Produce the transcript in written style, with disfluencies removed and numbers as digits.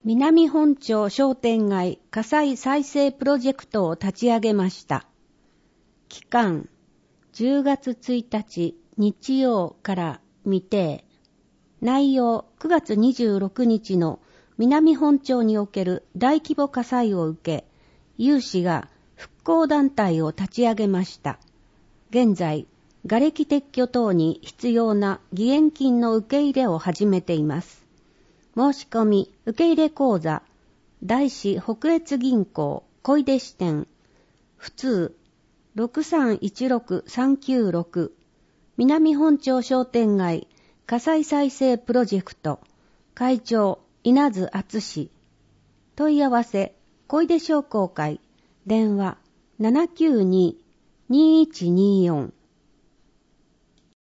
南本町商店街火災再生プロジェクトを立ち上げました。期間10月1日日曜から未定。内容9月26日の南本町における大規模火災を受け、有志が復興団体を立ち上げました。現在、瓦礫撤去等に必要な義援金の受け入れを始めています。申し込み受け入れ口座、大師北越銀行小出支店、普通 6316-396 南本町商店街火災再生プロジェクト会長稲津敦。問い合わせ小出商工会電話 792-2124